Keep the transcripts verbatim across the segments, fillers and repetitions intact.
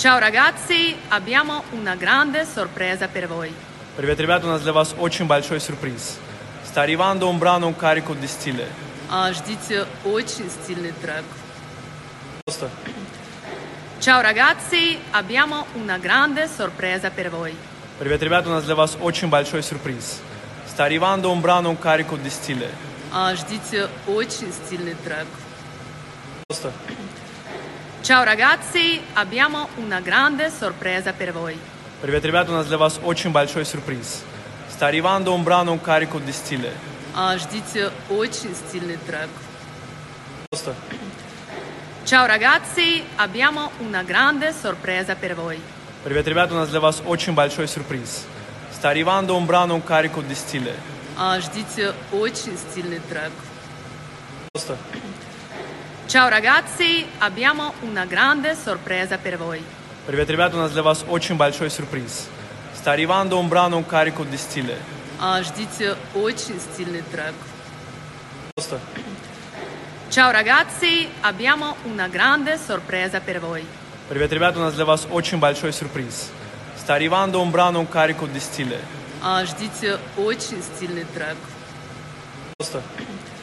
Ciao ragazzi, abbiamo una grande sorpresa per voi. Привет, ребята, у нас для вас очень большой сюрприз. Sta arrivando un brano un carico di stile. А, Ждите очень стильный трек. Просто. Ciao ragazzi, abbiamo una grande sorpresa per voi. Привет, ребята, у нас для вас очень большой сюрприз. Sta arrivando un brano un carico di stile. А, Ждите очень стильный трек. Просто. Ciao ragazzi, abbiamo una grande sorpresa per voi. Привет, ребята, у нас для вас очень большой сюрприз. Sta arrivando un brano un carico di stile. А, Ждите очень стильный трек. Просто. Ciao ragazzi, abbiamo una grande sorpresa per voi. Привет, ребята, у нас для вас очень большой сюрприз. Sta arrivando un brano un carico di stile. А, Ждите очень стильный трек. Просто. Ciao ragazzi, abbiamo una grande sorpresa per voi. Привет, ребята, у нас для вас очень большой сюрприз. Sta arrivando un brano un carico di stile. А, Ждите очень стильный трек. Просто. Ciao ragazzi, abbiamo una grande sorpresa per voi. Привет, ребята, у нас для вас очень большой сюрприз. Sta arrivando un brano un carico di stile. А, Ждите очень стильный трек. Просто.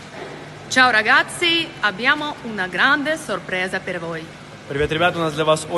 Ciao ragazzi, abbiamo una grande sorpresa per voi. Привет, ребята, у нас для вас очень